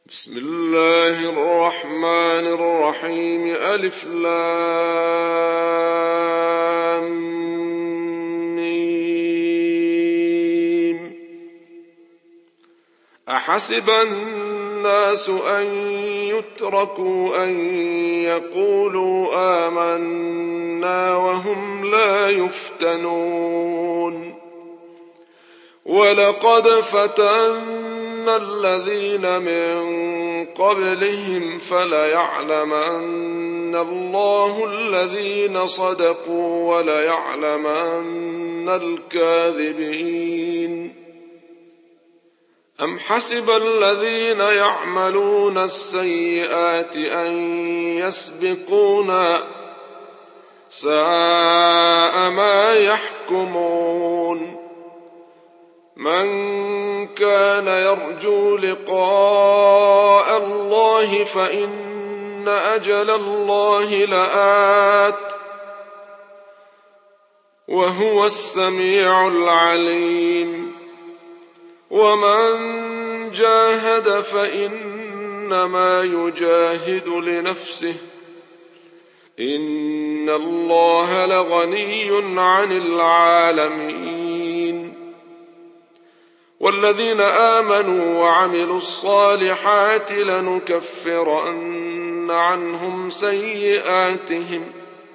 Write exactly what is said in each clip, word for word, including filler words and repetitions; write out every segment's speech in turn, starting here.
بسم الله الرحمن الرحيم. ألف لام ميم. أحسب الناس أن يتركوا أن يقولوا آمنا وهم لا يفتنون. ولقد فتنا الذين من قبلهم فليعلمن الله الذين صدقوا وليعلمن الكاذبين. أم حسب الذين يعملون السيئات أن يسبقونا ساء ما يحكمون. من كان يرجو لقاء الله فإن أجل الله لآت وهو السميع العليم. ومن جاهد فإنما يجاهد لنفسه إن الله لغني عن العالمين. والذين آمنوا وعملوا الصالحات لنكفرن عنهم سيئاتهم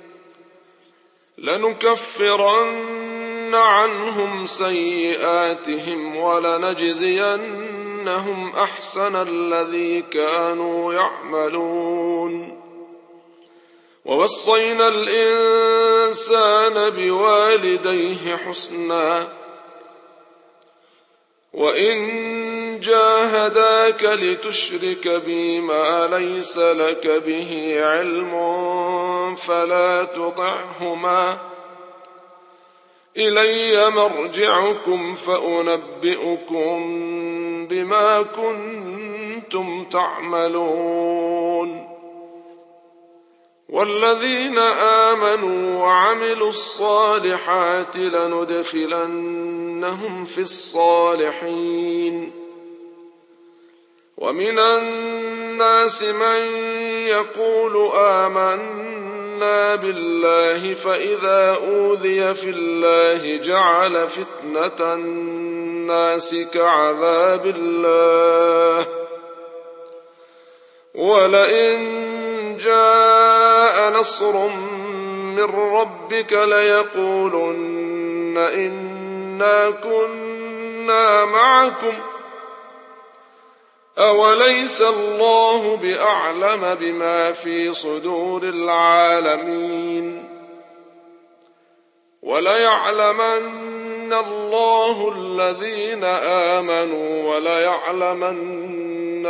لنكفرن عنهم سيئاتهم ولنجزينهم أحسن الذي كانوا يعملون. ووصينا الإنسان بوالديه حسنا وإن جاهداك لتشرك بي ما ليس لك به علم فلا تطعهما إلي مرجعكم فأنبئكم بما كنتم تعملون. والذين آمنوا وعملوا الصالحات لندخلنهم في الصالحين. ومن الناس من يقول آمنا بالله فإذا أوذي في الله جعل فتنة الناس كعذاب الله ولئن جاء نصر من ربك ليقولن إنا كنا معكم أوليس الله بأعلم بما في صدور العالمين. وليعلمن الله الذين آمنوا وليعلمن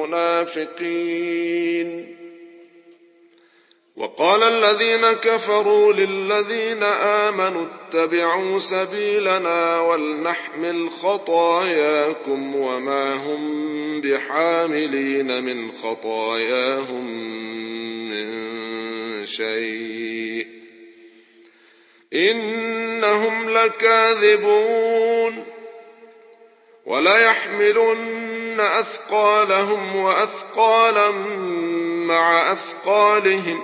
المنافقين. وقال الذين كفروا للذين آمنوا اتبعوا سبيلنا ولنحمل خطاياكم وما هم بحاملين من خطاياهم من شيء إنهم لكاذبون. وليحملن أثقالهم وأثقالا مع أثقالهم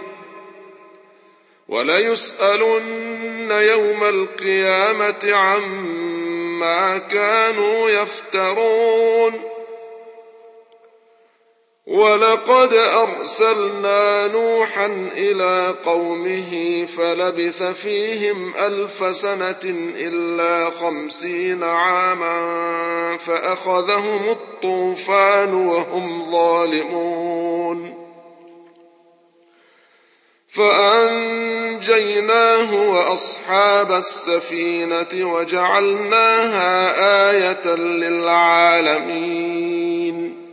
وليسألن يوم القيامة عما كانوا يفترون. ولقد أرسلنا نوحا إلى قومه فلبث فيهم ألف سنة إلا خمسين عاما فأخذهم الطوفان وهم ظالمون فأنجيناه وأصحاب السفينة وجعلناها آية للعالمين.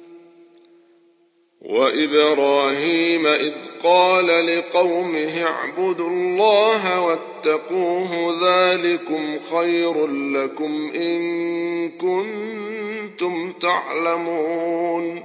وإبراهيم إذ قال لقومه اعبدوا الله واتقوه ذلكم خير لكم إن كنتم تعلمون.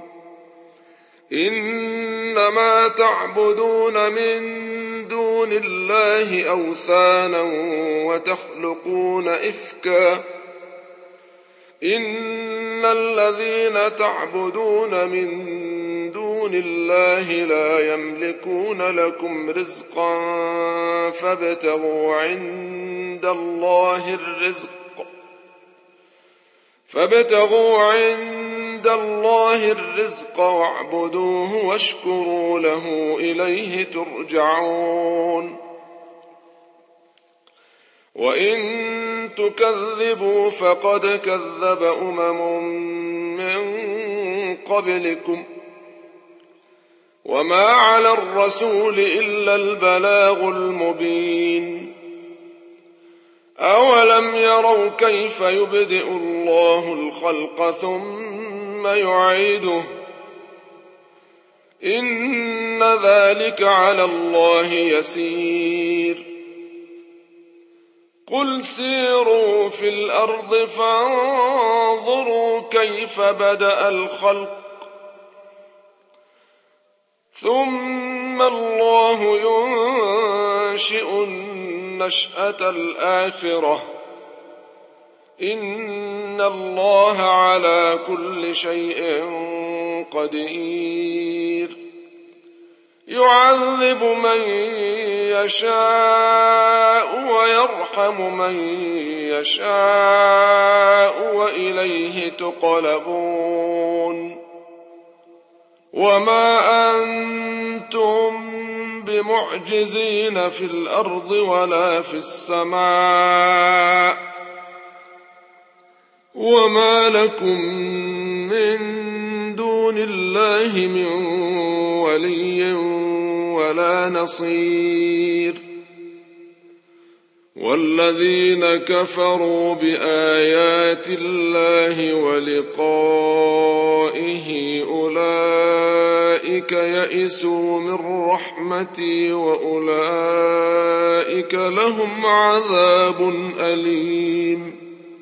إنما تعبدون من دون الله أوثانا وتخلقون إفكا إن الذين تعبدون من دون الله لا يملكون لكم رزقا فابتغوا عند الله الرزق فابتغوا عند الله الرزق واعبدوه واشكروا له إليه ترجعون وإن تكذبوا فقد كذب أمم من قبلكم وما على الرسول إلا البلاغ المبين أولم يروا كيف يبدئ الله الخلق ثم يعيده إن ذلك على الله يسير قل سيروا في الأرض فانظروا كيف بدأ الخلق ثم الله ينشئ النشأة الآخرة إن الله على كل شيء قدير يعذب من يشاء ويرحم من يشاء وإليه تقلبون وما أنتم بمعجزين في الأرض ولا في السماء وما لكم من دون الله من ولي ولا نصير والذين كفروا بآيات الله ولقائه أولئك يئسوا من رحمتي وأولئك لهم عذاب أليم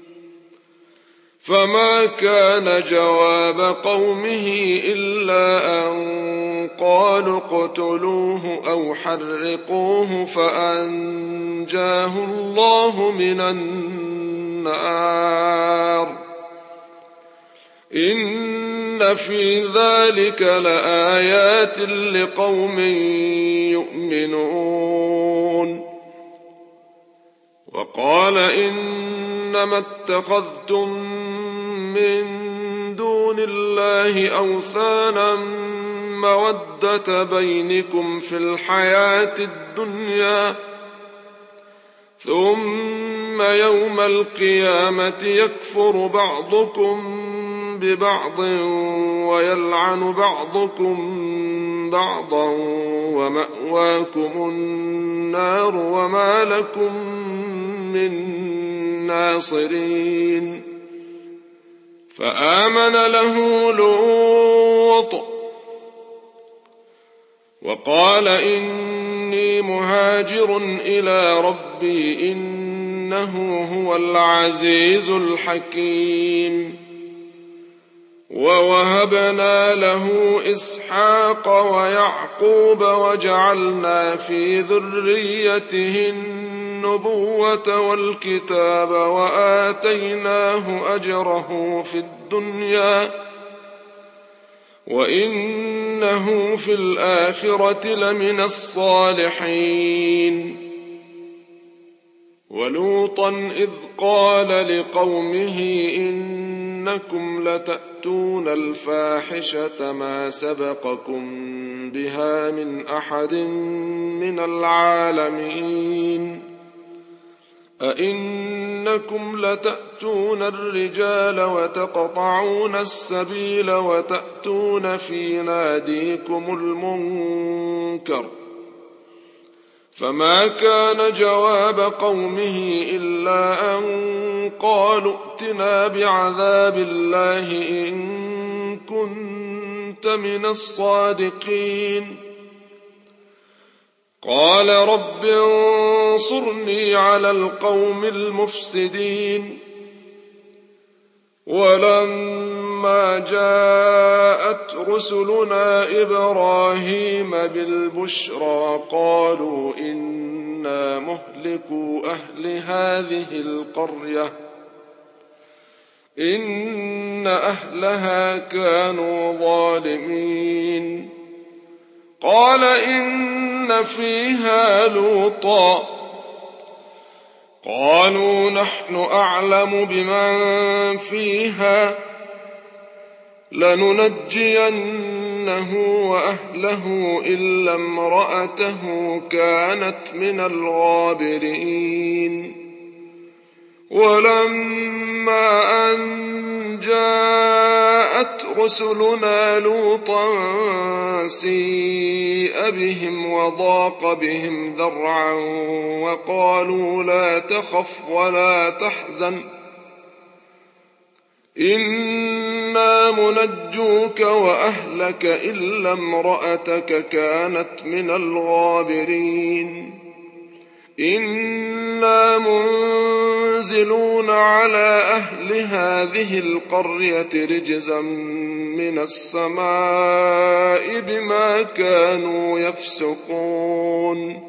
فما كان جواب قومه إلا أن قالوا اقتلوه أو حرقوه فأنجاه الله من النار إن في ذلك لآيات لقوم يؤمنون وقال إنما اتخذتم من دون الله أوثانا مودة بينكم في الحياة الدنيا ثم يوم القيامة يكفر بعضكم ببعض ويلعن بعضكم بعضا ومأواكم النار وما لكم من ناصرين فآمن له لوط وقال إني مهاجر إلى ربي إنه هو العزيز الحكيم ووهبنا له إسحاق ويعقوب وجعلنا في ذريته النبوة والكتاب وآتيناه أجره في الدنيا وإنه في الآخرة لمن الصالحين ولوطا إذ قال لقومه إنكم لتأتون الفاحشة ما سبقكم بها من أحد من العالمين أئنكم لتأتون الرجال وتقطعون السبيل وتأتون في ناديكم المنكر فما كان جواب قومه إلا أن قالوا ائتنا بعذاب الله إن كنت من الصادقين قال رب انصرني على القوم المفسدين ولما جاءت رسلنا إبراهيم بالبشرى قالوا إنا مهلكو أهل هذه القرية إن أهلها كانوا ظالمين. قال إن فيها لوطا قالوا نحن أعلم بمن فيها لننجينه وأهله إلا امرأته كانت من الغابرين. ولما أن جاءت رسلنا لوطا سيء بهم وضاق بهم ذرعا وقالوا لا تخف ولا تحزن إنا منجوك وأهلك إلا امرأتك كانت من الغابرين. إنا منزلون على أهل هذه القرية رجزا من السماء بما كانوا يفسقون.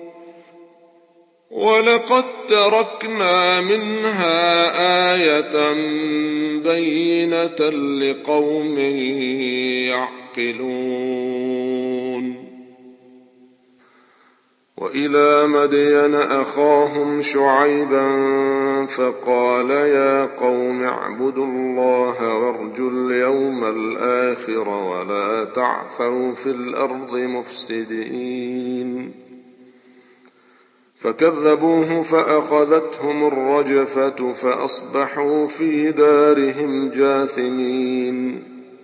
ولقد تركنا منها آية بينة لقوم يعقلون. وإلى مدين أخاهم شعيبا فقال يا قوم اعبدوا الله وارجوا اليوم الآخر ولا تعثوا في الأرض مفسدين. فكذبوه فأخذتهم الرجفة فأصبحوا في دارهم جاثمين.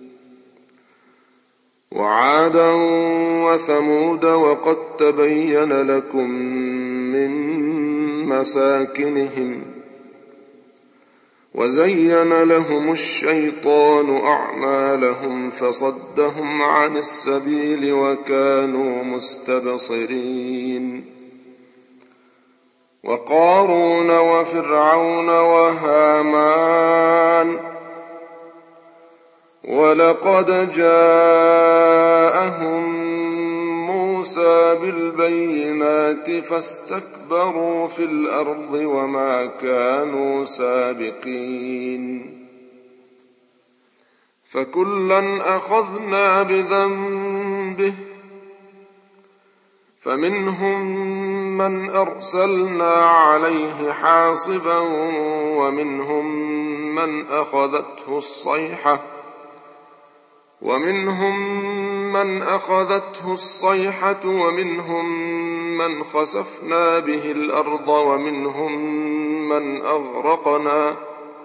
وعادا وثمود وقد تبين لكم من مساكنهم وزين لهم الشيطان أعمالهم فصدهم عن السبيل وكانوا مستبصرين. وقارون وفرعون وهامان ولقد جاءهم موسى بالبينات فاستكبروا في الأرض وما كانوا سابقين. فكلا أخذنا بذنبه فمنهم من أرسلنا عليه حاصبا ومنهم من أخذته الصيحة ومنهم من أخذته الصيحة ومنهم من خسفنا به الأرض ومنهم من أغرقنا.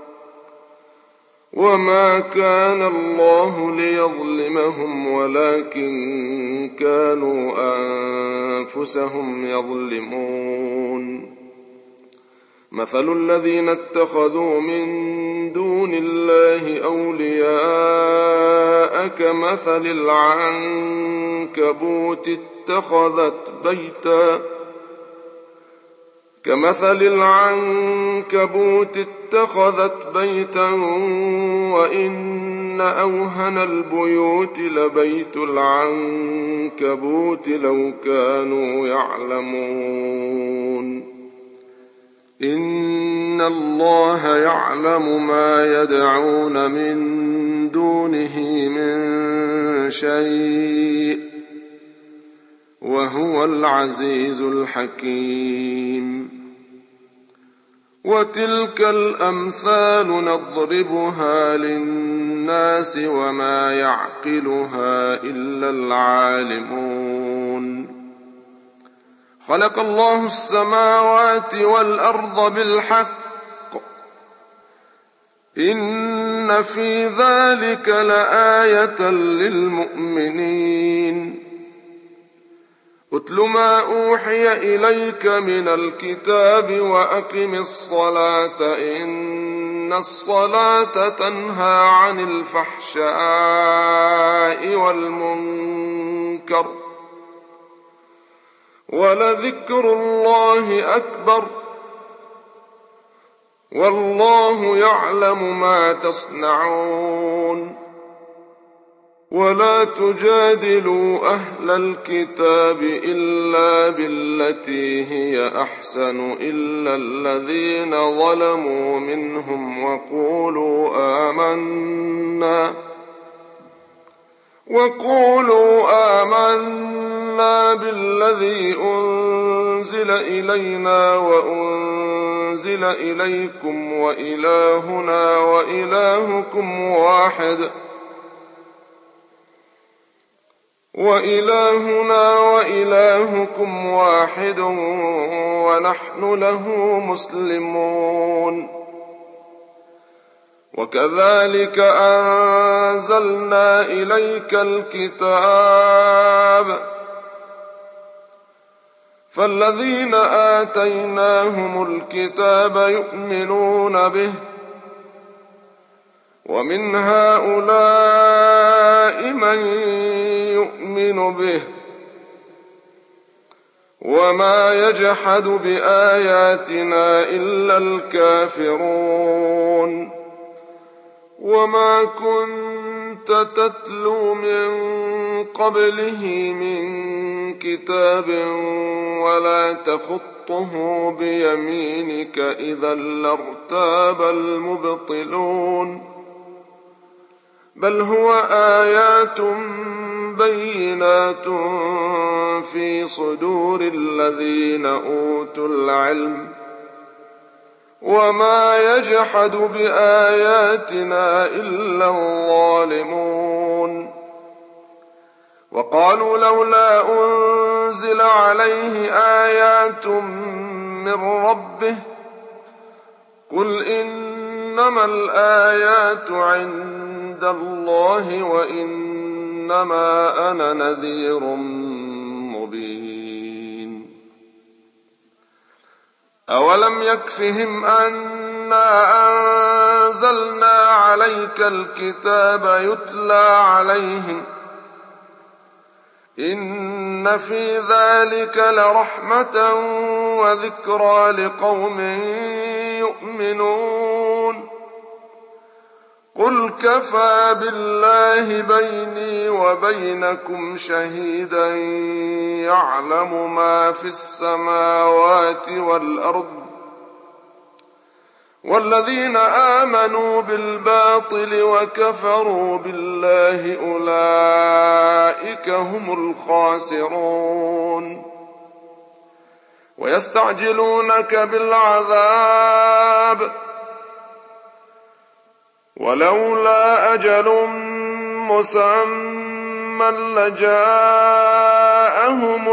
وما كان الله ليظلمهم ولكن كانوا أنفسهم يظلمون. مثل الذين اتخذوا من دون الله أولياء كمثل العنكبوت اتخذت بيتا كمثل العنكبوت اتخذت بيتا وإن أوهن البيوت لبيت العنكبوت لو كانوا يعلمون. إن الله يعلم ما يدعون من دونه من شيء وهو العزيز الحكيم. وتلك الأمثال نضربها للناس وما يعقلها إلا العالمون. خلق الله السماوات والأرض بالحق إن في ذلك لآية للمؤمنين. أتل ما أوحي إليك من الكتاب وأقم الصلاة إن الصلاة تنهى عن الفحشاء والمنكر ولذكر الله أكبر والله يعلم ما تصنعون. ولا تجادلوا أهل الكتاب إلا بالتي هي أحسن إلا الذين ظلموا منهم وقولوا آمنا وقولوا آمنا بالذي أنزل إلينا وأنزل إليكم وإلهنا وإلهكم واحد وإلهنا وإلهكم واحد ونحن له مسلمون. وكذلك أنزلنا إليك الكتاب فالذين آتيناهم الكتاب يؤمنون به ومن هؤلاء من يؤمن به وما يجحد بآياتنا إلا الكافرون. وما كنت تتلو من قبله من كتاب ولا تخطه بيمينك إذا لارتاب المبطلون بل هو آيات بينات في صدور الذين أوتوا العلم وما يجحد بآياتنا إلا الظالمون. وقالوا لولا أنزل عليه آيات من ربه قل إنما الآيات عند الله وإنما أنا نذير مبين. أولم يكفهم أنا أنزلنا عليك الكتاب يتلى عليهم إن في ذلك لرحمة وذكرى لقوم يؤمنون. قل كفى بالله بيني وبينكم شهيدا يعلم ما في السماوات والأرض والذين آمنوا بالباطل وكفروا بالله أولئك هم الخاسرون. ويستعجلونك بالعذاب ولولا أجل مسمى لجاءهم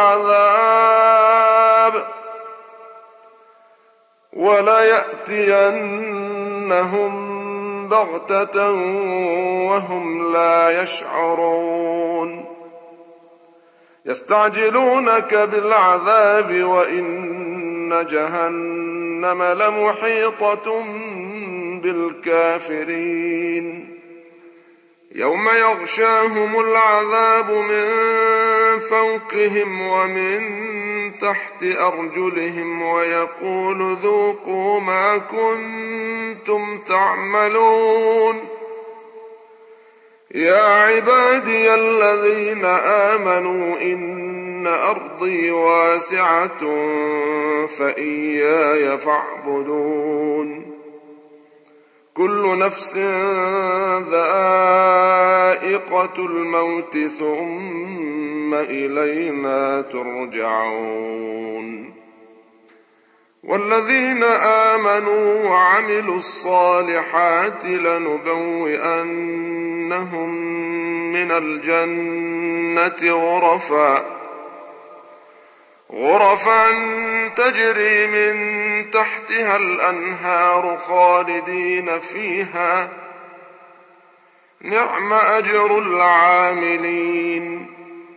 العذاب وليأتينهم بغتة وهم لا يشعرون. يستعجلونك بالعذاب وإن جهنم لمحيطة بالكافرين. يوم يغشاهم العذاب من فوقهم ومن تحت أرجلهم ويقول ذوقوا ما كنتم تعملون. يا عبادي الذين آمنوا إن أرضي واسعة فإياي فاعبدون. كل نفس ذائقة الموت ثم إلينا ترجعون. والذين آمنوا وعملوا الصالحات لنبوئنهم من الجنة غرفا غرفا تجري من تحتها الأنهار خالدين فيها نعم أجر العاملين.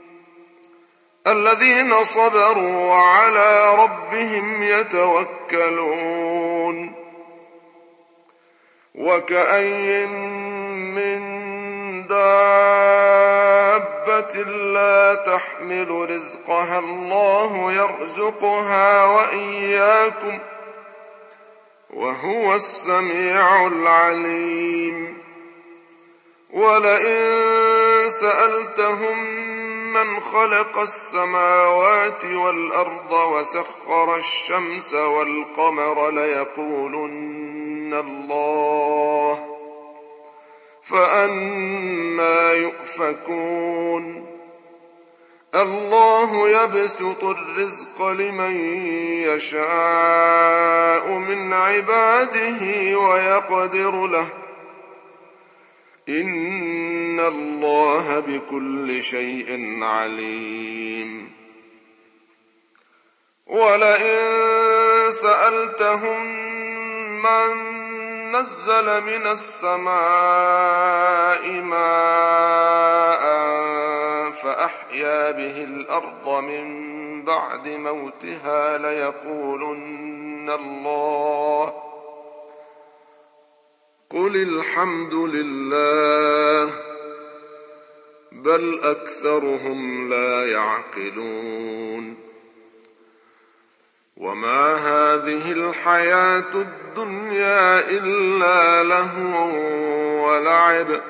الذين صبروا وعلى ربهم يتوكلون. وكأي من دابة لا تحمل رزقها الله يرزقها وإياكم وهو السميع العليم. ولئن سألتهم من خلق السماوات والأرض وسخر الشمس والقمر ليقولن الله فأنى يؤفكون الله يبسط الرزق لمن يشاء من عباده ويقدر له إن الله بكل شيء عليم ولئن سألتهم من نزل من السماء ماء فأحيا به الأرض من بعد موتها ليقولن الله قل الحمد لله بل أكثرهم لا يعقلون وما هذه الحياة الدنيا إلا لهو ولعب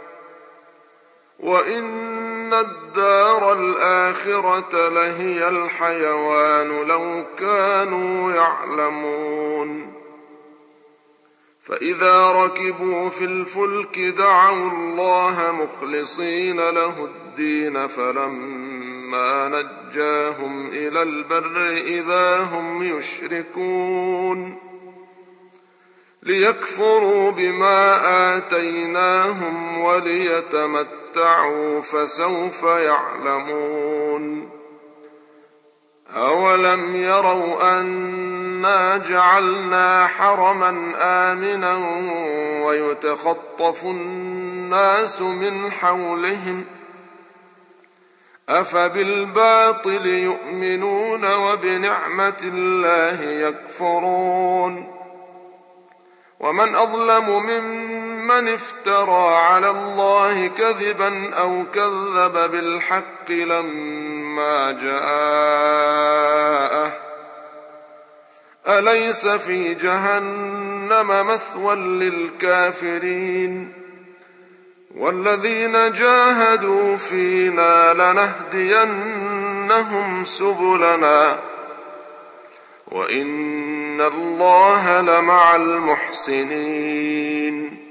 وإن الدار الآخرة لهي الحيوان لو كانوا يعلمون فإذا ركبوا في الفلك دعوا الله مخلصين له الدين فلما نجاهم إلى البر إذا هم يشركون ليكفروا بما آتيناهم وليتمتعوا فسوف يعلمون أولم يروا أنا جعلنا حرما آمنا ويتخطف الناس من حولهم أفبالباطل يؤمنون وبنعمة الله يكفرون ومن أظلم ممن افترى على الله كذبا أو كذب بالحق لما جاءه أليس في جهنم مثوى للكافرين والذين جاهدوا فينا لنهدينهم سبلنا وإن الله لمع المحسنين